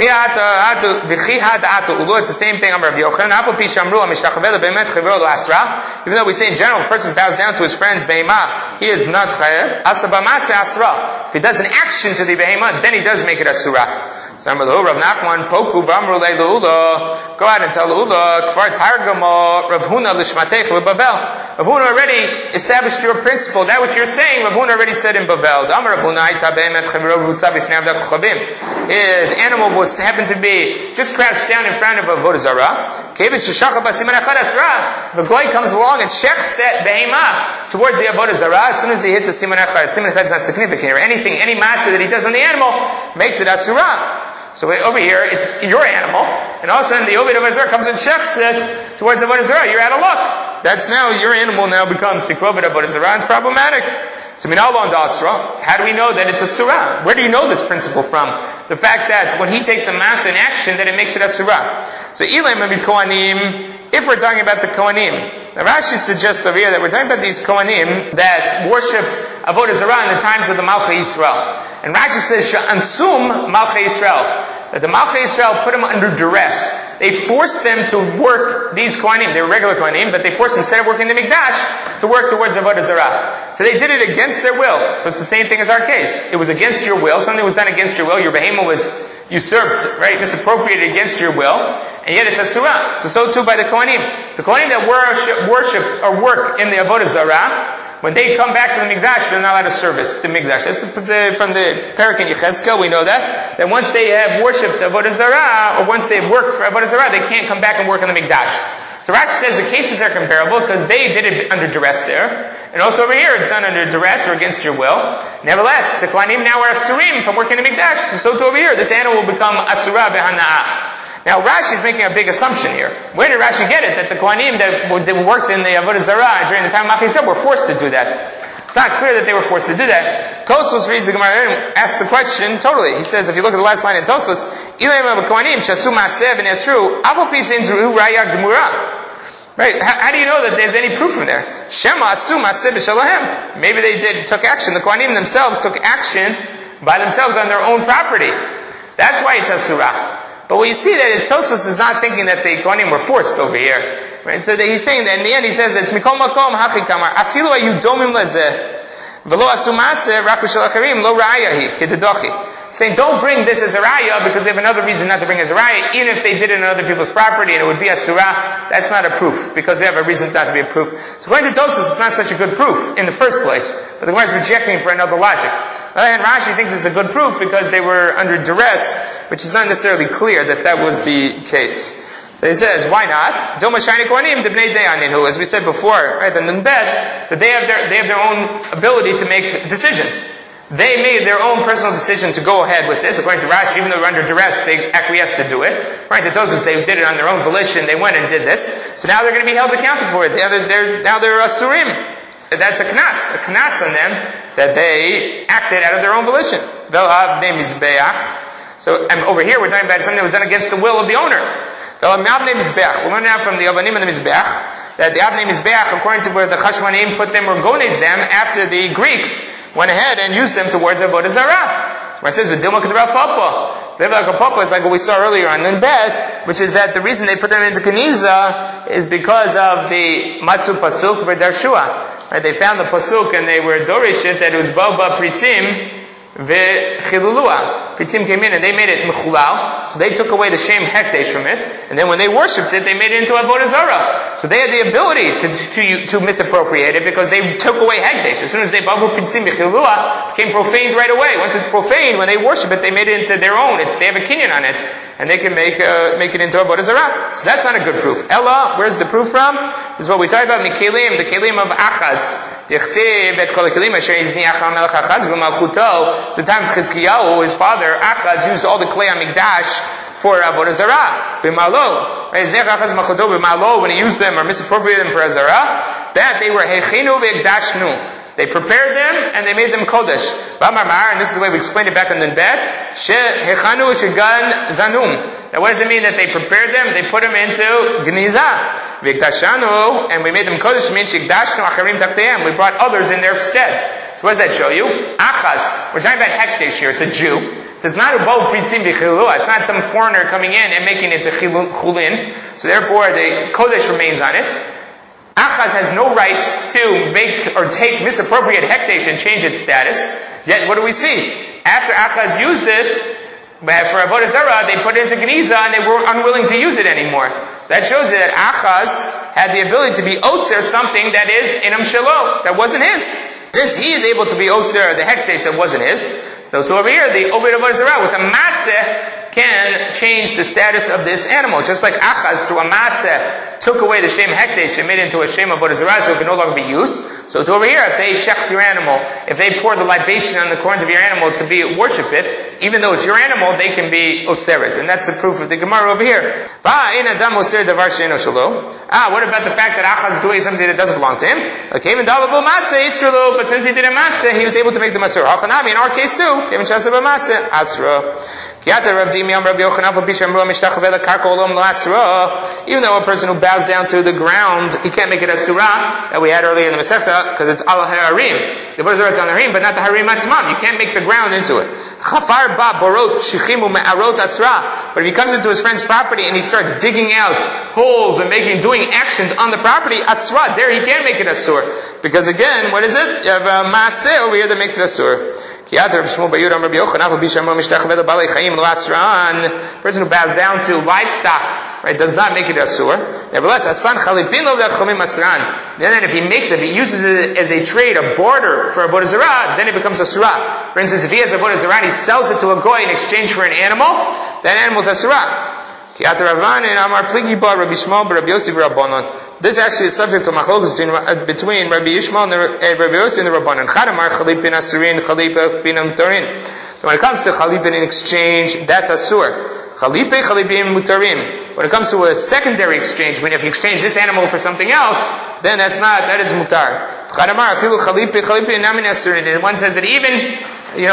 the same thing. Even though we say in general, the person bows down to his friend's behemah, he is not chayav. If he does an action to the behemah, then he does make it a surah. Go out and tell Leula, Kfar Targamo, Rav Huna l'shmatech l'Bavel. Rav Huna already established your principle. That which you're saying, Rav Huna already said in Bavel. His animal happened to be just crouched down in front of Avodah Zarah. The goy comes along and checks that behemah towards the Avodah Zarah. As soon as he hits a siman echad, siman echad is not significant here. Any maaseh that he does on the animal makes it a surah. So over here, it's your animal, and all of a sudden the Ovid of Avodah Zarah comes and checks it towards Avodah Zarah. You're out of luck. That's now, your animal now becomes Tikrovid Avodah Zarah. It's problematic. So how do we know that it's a surah? Where do you know this principle from? The fact that when he takes a maaseh in action, that it makes it a surah. So if we're talking about the Kohanim, now Rashi suggests over here that we're talking about these Kohanim that worshipped Avodah Zarah in the times of the Malchei Yisrael. And Rashi says, Sha'ansum Malchei Yisrael. That the Malchei Yisrael put them under duress. They forced them to work these Kohanim. They were regular Kohanim, but they forced them, instead of working the Mikdash, to work towards Avodah Zarah. So they did it against their will. So it's the same thing as our case. It was against your will. Something was done against your will. Your behemoth was usurped, right? Misappropriated against your will. And yet it's a surah. So too by the Kohanim. The Kohanim that worship or work in the Avodah Zarah, when they come back to the Mikdash, they're not allowed to service the Mikdash. That's from the Perek in Yechezkel, we know that once they have worshipped Avodah Zarah, or once they've worked for Avodah Zarah, they can't come back and work in the Mikdash. So Rashi says the cases are comparable because they did it under duress there. And also over here, it's done under duress or against your will. Nevertheless, the Kohanim now are asurim from working in the Mikdash. So too over here, this animal will become asura behana'ah. Now Rashi is making a big assumption here. Where did Rashi get it? That the Kohanim that worked in the Avodah Zarah during the time of Malchei Yisrael were forced to do that. It's not clear that they were forced to do that. Tosfos reads the Gemara and asks the question totally. He says, if you look at the last line in Tosfos, Right? How do you know that there's any proof from there? Shema asu maseh b'shalahem. Maybe they took action. The Kohanim themselves took action by themselves on their own property. That's why it's asura. But what you see that is Tosfos is not thinking that the Kohanim were forced over here. Right? So that he's saying that in the end he says it's mikol makom hachi kamar afilu ayu domim lezeh v'lo asu maseh rak b'shel acharim lo ra'ayahi kededochi. Saying don't bring this as a raya because they have another reason not to bring as a raya, even if they did it on other people's property and it would be a surah. That's not a proof because we have a reason not to be a proof. So according to Tosfos, it's not such a good proof in the first place, but the Gemara is rejecting for another logic. And Rashi thinks it's a good proof because they were under duress, which is not necessarily clear that that was the case. So he says, why not? As we said before, right, and then bet that they have their own ability to make decisions. They made their own personal decision to go ahead with this. According to Rashi, even though they were under duress, they acquiesced to do it. Right? The Tosfos, they did it on their own volition. They went and did this. So now they're going to be held accountable for it. Now they're asurim. That's a knas on them that they acted out of their own volition. So, and over here we're talking about something that was done against the will of the owner. We'll learn now from the Avanim and the Mizbeach that the Avnei Mizbeach, according to where the Chashmonaim put them or gones them after the Greeks went ahead and used them towards Avodah Zarah. Where it says, "V'dilma k'derav papa." K'derav papa is like what we saw earlier on in Bet, which is that the reason they put them into Keniza is because of the Matzu Pasuk v'Darshua. Right? They found the Pasuk and they were dorishit that it was Boba Pritzim v'Chilulua. Pritzim came in and they made it Mechulal, so they took away the Shem Hekdesh from it, and then when they worshipped it, they made it into Avodah Zarah. So they had the ability to misappropriate it because they took away Hekdesh. As soon as they Babu Pritzim v'Chilulua, became profaned right away. Once it's profaned, when they worship it, they made it into their own. They have a kinyan on it, and they can make it into Avodah Zarah. So that's not a good proof. Ella, where's the proof from? This is what we talk about in the Kelim of Achaz. Dichtiv et kol kelim asher izniach HaMelech Achaz v'malchuto. So the time of Chizkiyahu, his father Achaz used all the klei HaMikdash for Avodah Zarah. B'malo, izniach Achaz malchuto b'malo, when he used them or misappropriated them for Zarah, that they were hechinu v'ekdashnu. They prepared them and they made them kodesh. V'amar, and this is the way we explained it back on the bed. She hechanu shegan zanum. Now what does it mean that they prepared them? They put them into gniza. V'ekdashanu, and we made them kodesh. Means shekdashnu acharim takteim. We brought others in their stead. So what does that show you? Achaz. We're talking about hekdesh here. It's a Jew. So it's not ubo pritzim b'chilua. It's not some foreigner coming in and making it to chulin. So therefore the kodesh remains on it. Achaz has no rights to make or take misappropriate hekdesh and change its status. Yet what do we see? After Achaz used it for Avodah Zarah, they put it into Geniza and they were unwilling to use it anymore. So that shows you that Achaz had the ability to be Oser something that is Inam Shelo, that wasn't his. Since he is able to be Oser the hekdesh that wasn't his, so to over here, the Obed Avodah Zarah with a Maseh can change the status of this animal. Just like Achaz through a Maseh took away the Shem Hekdesh and made it into a Shem Avodah Zarah so it can no longer be used. So to over here, if they shecht your animal, if they pour the libation on the corns of your animal to be worship it, even though it's your animal, they can be oseret. And that's the proof of the Gemara over here. What about the fact that Achaz is doing something that doesn't belong to him? Okay, but since he did a Maseh, he was able to make the Masur. In our case too, even though a person who bows down to the ground, he can't make it a surah that we had earlier in the Masechta because it's al harim. The Avodah Zarah is on the harim, but not the harim atzmam. You can't make the ground into it. Chafar ba borot shichimu me'arot asra. But if he comes into his friend's property and he starts digging out holes and doing actions on the property, asra, there he can't make it asur. Because again, what is it? You have a maaseh over here that makes it asur. Person who bows down to livestock, right, does not make it asur. Nevertheless, then if he makes it, if he uses it as a trade, a barter for Avodah Zarah, then it becomes asura. For instance, if he has Avodah Zarah and he sells it to a goy in exchange for an animal, that animal is asura. This actually is subject to machlokes between Rabbi Yishmael and Rabbi Yossi and the Rabbanan. So when it comes to chalipin in exchange, that's asur. Chalipin mutarim. When it comes to a secondary exchange, when if you exchange this animal for something else, then that is mutar. And one says that even,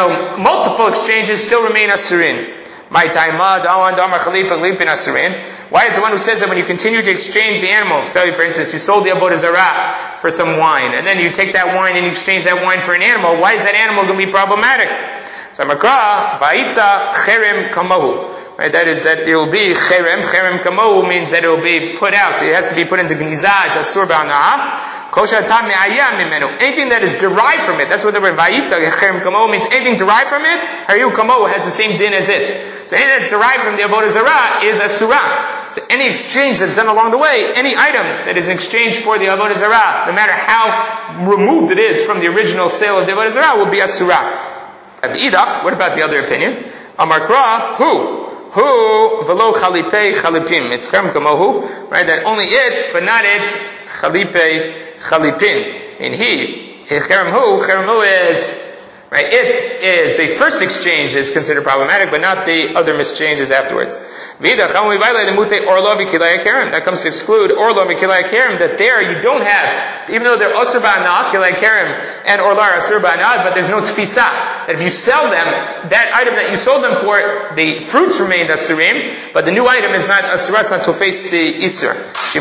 multiple exchanges still remain asurin. My time, Why is the one who says that when you continue to exchange the animal, say for instance, you sold the avodah zarah for some wine, and then you take that wine and you exchange that wine for an animal, why is that animal going to be problematic? So Makra, Va'ita cherem kamahu. Right, that is that it will be cherem. Cherem kamahu means that it will be put out. It has to be put into gnizah. It's asur ba'anah. Anything that is derived from it, that's what the word va'ita cherem kamahu means. Anything derived from it, haru kamahu has the same din as it. So anything that's derived from the avodah zarah is asura. So any exchange that's done along the way, any item that is in exchange for the avodah zarah, no matter how removed it is from the original sale of the avodah zarah, will be asura. At the idach, what about the other opinion? Amar Kra, who velo chalipe chalipim. It's cherem kamohu, right? That only it, but not its chalipe chalipin. And cherem hu is, right? It is the first exchange is considered problematic, but not the other exchanges afterwards. That comes to exclude orlo mikilai kerem, that there you don't have, even though they're asur ba'anah, kilai kerem, and orlar asur ba'anah, but there's no tfisa. That if you sell them, that item that you sold them for, the fruits remained asurim, but the new item is not asura, it's not to face the isur.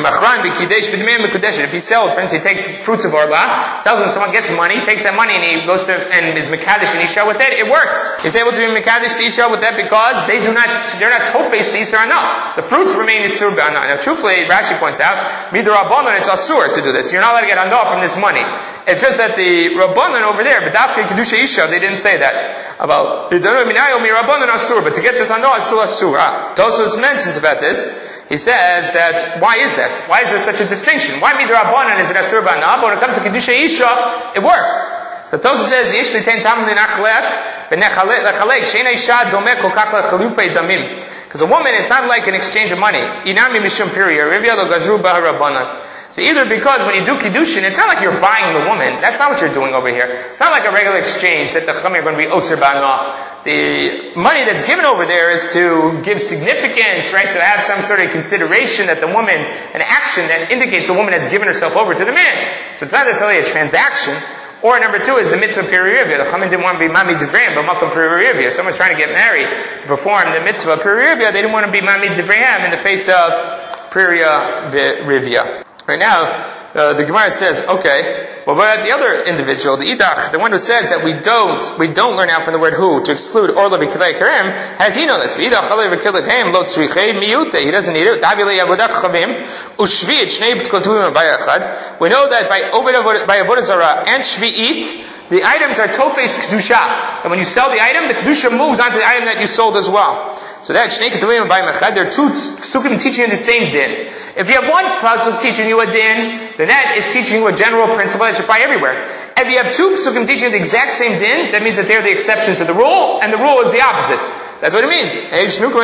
If he sells, for instance, he takes fruits of orla, sells them, someone gets money, takes that money and he goes to, and is mekadesh and isha with it works. He's able to be mekadesh the isha with that because they're not to-face the isur enough. The fruits remain isur ba'anah. Now truthfully, Rashi points out, midrabanan, it's asur to do this. You're not allowed to get anah from this money. It's just that the rabbanan over there, but dafke kedusha isha, they didn't say that about rabbanan asur, but to get this anah is still asur. Tosfos mentions about this. He says that, why is that? Why is there such a distinction? Why midrabanan is it asur ba'anah, but when it comes to kedusha isha, it works. So Tosfos says, yesh litain tam linachlek v'nechalek she'enei isha domeh kol kach lechalupei damim. Because a woman is not like an exchange of money. Inami mishum pirya rivya lo gazru b'harabanan. So either because when you do kiddushin, it's not like you're buying the woman. That's not what you're doing over here. It's not like a regular exchange that the chachamim are going to be osir ba'anah. The money that's given over there is to give significance, right? To have some sort of consideration that the woman, an action that indicates the woman has given herself over to the man. So it's not necessarily a transaction. Or number two is the mitzvah piriyivya. The chachamim didn't want to be mami divrayim, but makom piriyivya. Someone's trying to get married to perform the mitzvah piriyivya. They didn't want to be mami divrayim in the face of piriyivya. Right now, the Gemara says, okay, well, but the other individual, the idach, the one who says that we don't learn out from the word who to exclude orla v'kilei karem, has he known this? Idach halei v'kilei karem lo tzrichei miyute. He doesn't need it. Davilei avodah chavim ushviit shnei b'tkotuvim bayachad. We know that by avodah zarah and shviit, the items are tofes kedusha. And when you sell the item, the kedusha moves onto the item that you sold as well. So that shnei ketuvim bayachad, there are two psukim teaching you the same din. If you have one pasuk teaching you a din, then that is teaching you a general principle that should apply everywhere. If you have two psukim teaching you the exact same din, that means that they're the exception to the rule, and the rule is the opposite. So that's what it means. You don't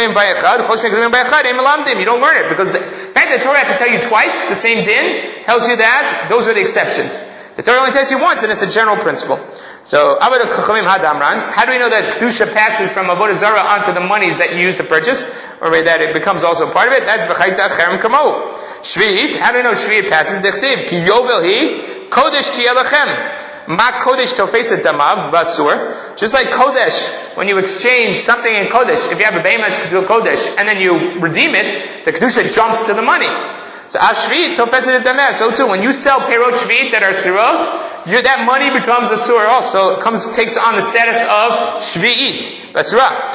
learn it, because the fact that the Torah has to tell you twice the same din tells you that those are the exceptions. The Torah only tells you once, and it's a general principle. So, how do we know that Kedusha passes from Avodah Zarah onto the monies that you use to purchase? Or that it becomes also part of it? That's V'chaita Cherem Kamo. Shvi'it, how do we know Shvi'it passes? Dechtiv, Ki Yovel Hi, Kodesh Tiyelachem. Ma Kodesh Tofeset Damav, Basur. Just like Kodesh, when you exchange something in Kodesh, if you have a Behemoth to a Kodesh, and then you redeem it, the Kedusha jumps to the money. So Shvi'it Tofeset Dameh. So too, when you sell Perot Shvi'it that are Sirot, that money becomes a sur also, takes on the status of shvi'it. Basura.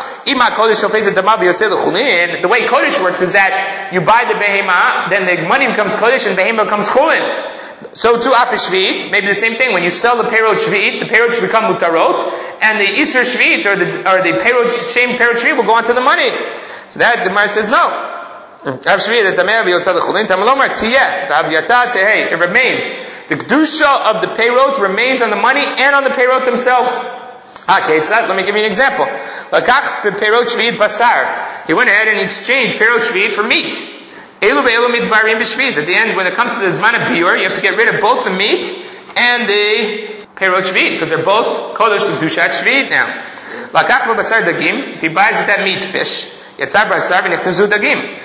The way Kodesh works is that you buy the behema, then the money becomes Kodesh and behema becomes chulin. So too, shvi'it, maybe the same thing. When you sell the perot shvi'it, the perot should become mutarot, and the iser shvi'it, or the perot, same perot shvi'it will go onto the money. So that, the Gemara says no. It remains. The kedusha of the peyrot remains on the money and on the peyrot themselves. Let me give you an example. He went ahead and exchanged peyrot shvi'it for meat. At the end, when it comes to the zman of biur, you have to get rid of both the meat and the peyrot shvi'it, because they're both kodesh kedushat shvi'it now. If he buys with that meat fish, yatzar basar v'nichtazu dagim.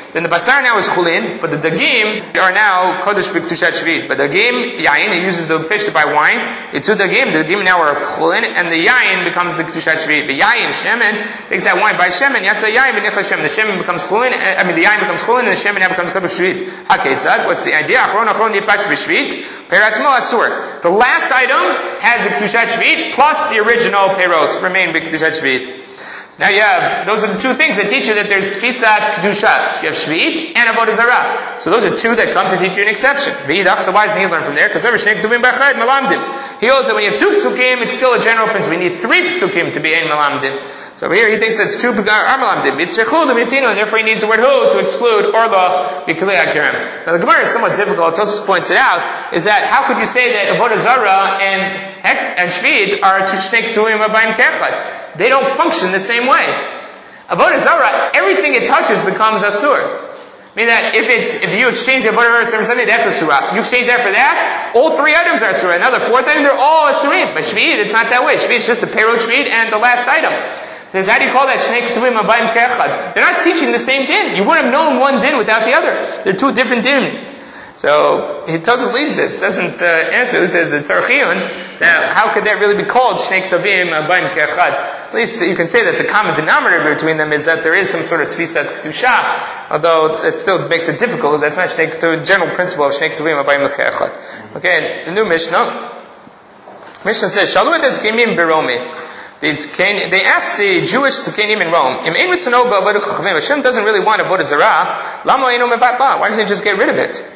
then the basar now is chulin, but the dagim are now kodesh b'kedushat shvit. But the dagim, yain, he uses the fish to buy wine. It's the dagim now are chulin, and the yain becomes the kedushat shvit. The yain, shemen, takes that wine, buys shemen, yatsa yain, v'nichla shemen. The shemen becomes chulin, the yain becomes chulin, and the shemen now becomes kodesh shvit. Haketzad, what's the idea? Achron yipash b'shvit, peratzmo asur. The last item has the kedushat shvit, plus the original perot remain b'kedushat shvit. Now you have, those are the two things that teach you that there's tfisat kedusha. You have shvit and avodah zarah. So those are two that come to teach you an exception. V'idach, so why doesn't he learn from there? Because every shnei keduvim b'achad malamdim. He holds that when you have two psukim, it's still a general principle. We need three psukim to be ein malamdim. So over here he thinks that's two are malamdim. And therefore he needs the word hu to exclude orla b'kilei akirim. Now the Gemara is somewhat difficult. Tosfos points it out, is that how could you say that avodah zarah and shvit are two shnei keduvim abayim kechad? They don't function the same way. Avodah zarah, everything it touches becomes asur. Meaning that if you exchange the avodah zarah for something, that's asura. You exchange that for that, all three items are asura. Another fourth item, they're all asurim. But shvit, it's not that way. Shvit is just the payroll shvit and the last item. So how do you call that shnei ketuvim abayim kechad? They're not teaching the same din. You wouldn't have known one din without the other. They're two different din. So he Tosfos leaves it, doesn't answer. He says it's Archiyun. Now, how could that really be called Shnei Ketuvim Abayim Kechad? At least you can say that the common denominator between them is that there is some sort of tfisat kedusha, although it still makes it difficult. That's not Shnei Ketuvim, general principle of Shnei Ketuvim Abayim Kechad. Okay, the new Mishnah. Mishnah says, Shalu et Zkenim Beromi. They asked the Jewish Zkenim in Rome, Hashem doesn't really want avodah zarah. Why doesn't he just get rid of it?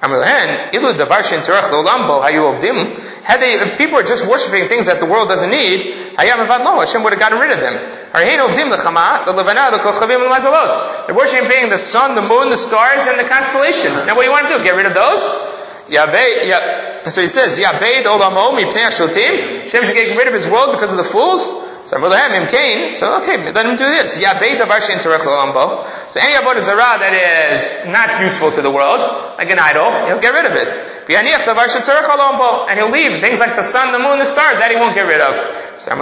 If people are just worshipping things that the world doesn't need, Hashem would have gotten rid of them. They're worshipping the sun, the moon, the stars, and the constellations. Now what do you want to do? Get rid of those? So he says, Hashem should get rid of his world because of the fools? So okay, let him do this. So any avodah zarah that is not useful to the world, like an idol, he'll get rid of it. And he'll leave things like the sun, the moon, the stars, that he won't get rid of. Then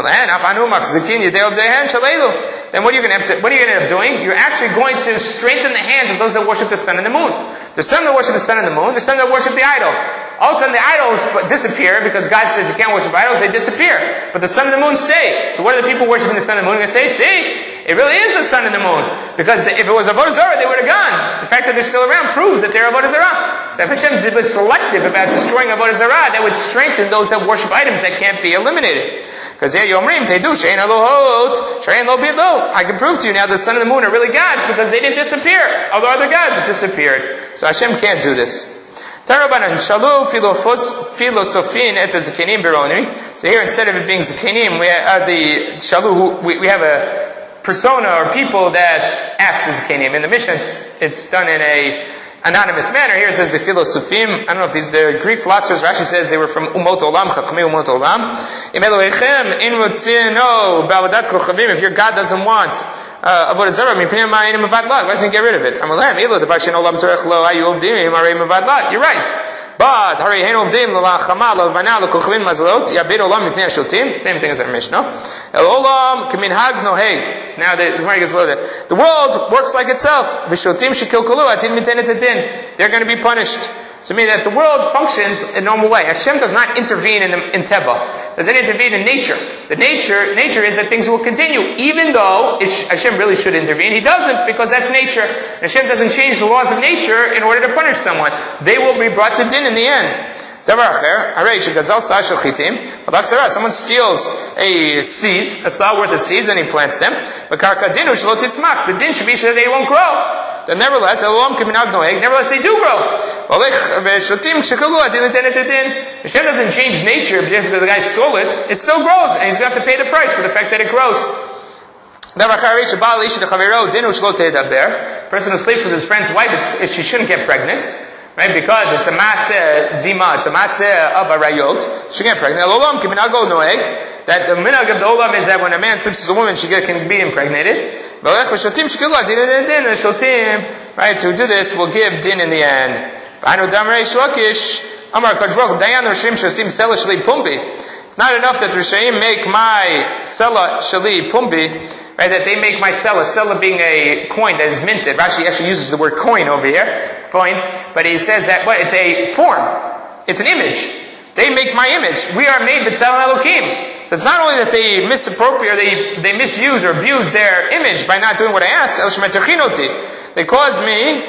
what are you going to end up doing? You're actually going to strengthen the hands of those that worship the sun and the moon. The sun that worship the sun and the moon, the sun that worship the idol. All of a sudden the idols disappear because God says you can't worship idols, they disappear. But the sun and the moon stay. So what are the people worshiping the sun and the moon going to say? See, it really is the sun and the moon. Because if it was avodah zarah, they would have gone. The fact that they're still around proves that they're avodah zarah. So if Hashem was selective about destroying avodah zarah, that would strengthen those that worship items that can't be eliminated. Because I can prove to you now the sun and the moon are really gods because they didn't disappear. Although other gods have disappeared. So Hashem can't do this. So here, instead of it being Zkenim, we have the Shalu, we have a persona or people that ask the Zkenim. In the Mishnah, it's done in a anonymous manner. Here it says the Philosophem. I don't know if these, the Greek philosophers, Rashi says they were from Umot Olam, Chachamei Umot Olam. If your God doesn't want avodah zarah, why doesn't he get rid of it? You're right. But same thing as our Mishnah. So now the Gemara gets loaded. The world works like itself. They're going to be punished. So meaning that the world functions in a normal way. Hashem does not intervene in Teva. Doesn't intervene in nature. The nature is that things will continue. Even though Hashem really should intervene, He doesn't because that's nature. Hashem doesn't change the laws of nature in order to punish someone. They will be brought to din in the end. Someone steals a saw worth of seeds, and he plants them. But the din should be so that they won't grow. Then nevertheless, they do grow. Hashem doesn't change nature because the guy stole it. It still grows, and he's going to have to pay the price for the fact that it grows. Person who sleeps with his friend's wife, she shouldn't get pregnant. Right? Because it's a maaseh zima, it's a maaseh of a rayot. She get pregnant. That the minhag of the olam is that when a man sleeps with a woman, she can be impregnated. Right? To do this will give din in the end. It's not enough that Rishaim make my Sela Shali Pumbi, right, that they make my Sela being a coin that is minted. Rashi actually uses the word coin over here, coin, but he says that, it's a form. It's an image. They make my image. We are made b'tzelem Elokim. So it's not only that they misappropriate, they misuse or abuse their image by not doing what I asked, they cause me,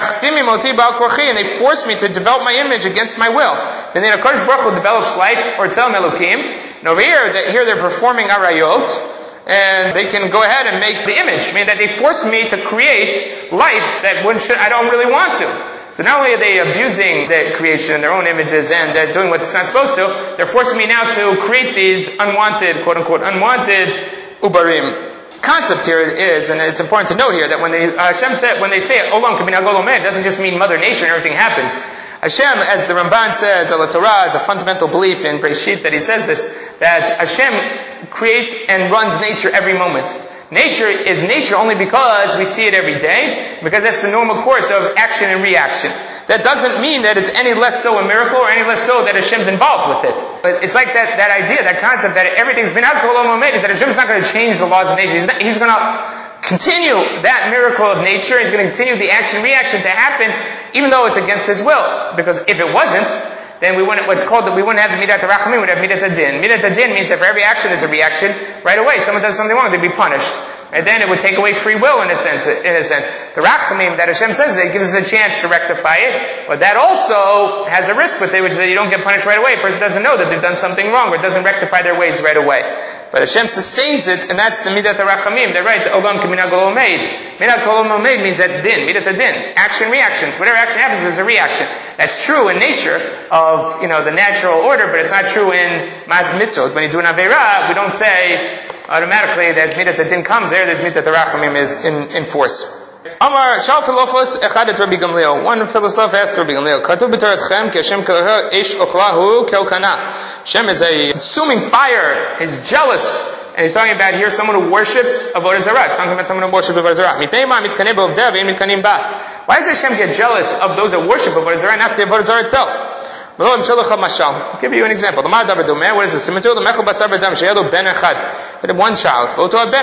and they force me to develop my image against my will. And then HaKadosh Baruch Hu develops life, or Tzelem Elokim. And over here they're performing arayot, and they can go ahead and make the image, meaning that they force me to create life that I don't really want to. So not only are they abusing the creation, their own images, and doing what's not supposed to, they're forcing me now to create these unwanted, quote-unquote, unwanted ubarim. Concept here is, and it's important to note here, that when they say Olam Kabina Golomeh, it doesn't just mean Mother Nature and everything happens. Hashem, as the Ramban says, Allah Torah is a fundamental belief in Breshit, that he says this, that Hashem creates and runs nature every moment. Nature is nature only because we see it every day, because that's the normal course of action and reaction. That doesn't mean that it's any less so a miracle or any less so that Hashem's involved with it. But it's like that idea, that concept that everything's been out kol olam omed, is that Hashem's not going to change the laws of nature. He's going to continue that miracle of nature. He's going to continue the action-reaction to happen, even though it's against His will. Because if it wasn't, then we wouldn't have the midat rachamim, we'd have midat adin. Midat adin means that for every action there's a reaction. Right away, someone does something wrong, they'd be punished. And then it would take away free will in a sense. The rachamim that Hashem says, it gives us a chance to rectify it, but that also has a risk with it, which is that you don't get punished right away. A person doesn't know that they've done something wrong, or doesn't rectify their ways right away. But Hashem sustains it, and that's the midat rachamim. They're right, it's olam k'minat golom omed. Minat golom omed means that's din, midat adin. Action, reactions. Whatever action happens is a reaction. That's true in nature of, the natural order, but it's not true in mas mitzvot. When you do an avera, we don't say automatically there's midat adin comes there's midat rachamim is in force. Amar Shal Philosophes Echad Rabbi Gamliel. One philosopher asked Rabbi Gamliel, Katuv b'Toratchem ki Hashem eish ochlahu kel kana. Hashem is a consuming fire. He's jealous. And he's talking about here someone who worships Avodah Zarah. It's talking about someone who worships Avodah Zarah. Why does Hashem get jealous of those that worship Avodah Zarah, not the Avodah Zarah itself? I'll give you an example. What is this? He had one child.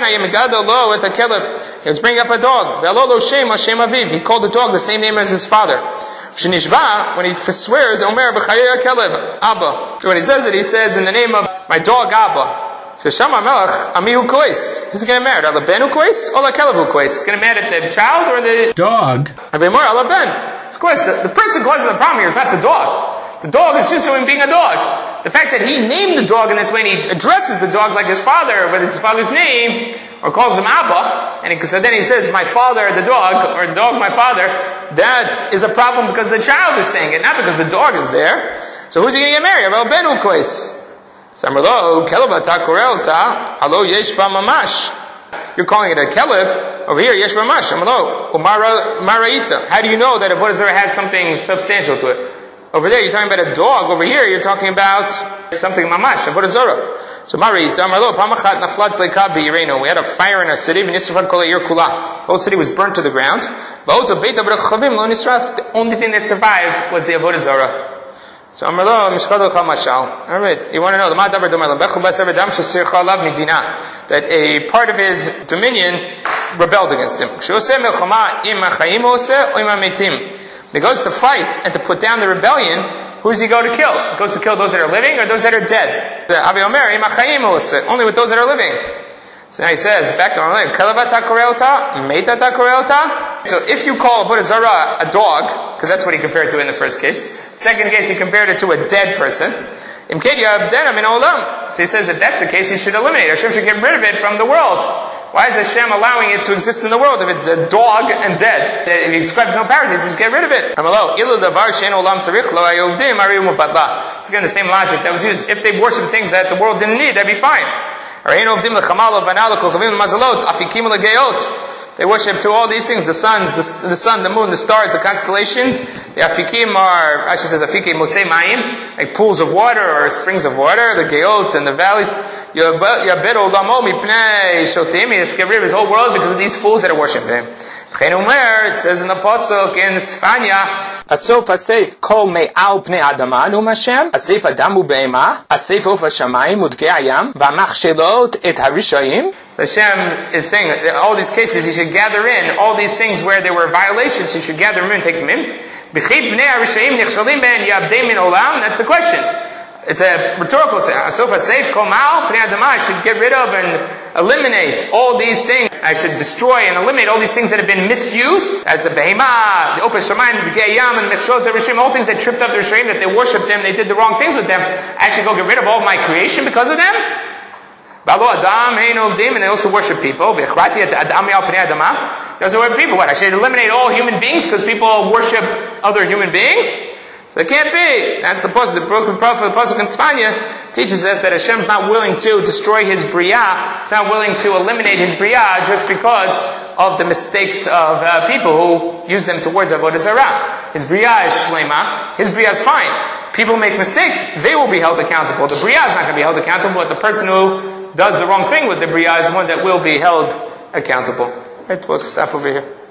He was bringing up a dog. He called the dog the same name as his father. When he swears, When he says it, he says, in the name of my dog Abba. Who's he going to marry? Alaben Ukois or Lakelev Ukois? He's going to marry the child or the dog? Of course, the person causing the problem here is not the dog. The dog is just being a dog. The fact that he named the dog in this way, and he addresses the dog like his father, but it's his father's name, or calls him Abba, and so then he says, my father, the dog, or the dog, my father, that is a problem because the child is saying it, not because the dog is there. So who's he going to get married? Well, Ben Ukois. You're calling it a kelev. Over here, yesh mamash. How do you know that Avodah Zarah has something substantial to it? Over there, you're talking about a dog. Over here, you're talking about something mamash, Avodah Zarah. So Marita, we had a fire in our city. The whole city was burnt to the ground. The only thing that survived was the Avodah Zarah. So alright, you want to know that a part of his dominion rebelled against him. He goes to fight and to put down the rebellion. Who does he go to kill? He goes to kill those that are living or those that are dead? Only with those that are living. So now he says, back to our So if you call Avodah Zarah a dog, because that's what he compared to in the first case. Second case, he compared it to a dead person. So he says, if that's the case, he should eliminate it. Hashem should get rid of it from the world. Why is Hashem allowing it to exist in the world if it's a dog and dead? If he ascribes no powers, he just get rid of it. It's again the same logic that was used. If they worship things that the world didn't need, that'd be fine. They worship to all these things, the sun, the moon, the stars, the constellations. The afikim are, Rashi says, afikim motzei mayim, like pools of water or springs of water, the geot and the valleys. Yabed olamo mipnei shotim, he has to get rid of his whole world because of these fools that are worshiping him. It says in the pasuk in Tzfanya, Asof asef kol me'al pnei adama num Hashem, asef adamu be'ema, asef of hashamayim udkei ayam, v'amachshelot et harishayim. So Hashem is saying that all these cases he should gather in, all these things where there were violations, he should gather them in and take them in. B'chid pnei harishayim nichshalim ben yabdei min olam. That's the question. It's a rhetorical thing. Asof asef kol me'al pnei adama. I should get rid of and eliminate all these things. I should destroy and eliminate all these things that have been misused, as the behemah, the ofas shamayim, the geyam, and the mechshot, the rishim, all things that tripped up the rishim, that they worshipped them, they did the wrong things with them. I should go get rid of all my creation because of them. Balo adam heinu ovdim, and they also worship people. Bechrati et adam yal pnei adama. Those are people. What? I should eliminate all human beings because people worship other human beings. So it can't be. That's the pasuk. The broken prophet, the pasuk in Tzfanya, teaches us that Hashem's not willing to destroy His bria. He's not willing to eliminate His bria just because of the mistakes of people who use them towards avodah zarah. His bria is shlema. His bria is fine. People make mistakes. They will be held accountable. The bria is not going to be held accountable. But the person who does the wrong thing with the bria is the one that will be held accountable. Right? We'll stop over here.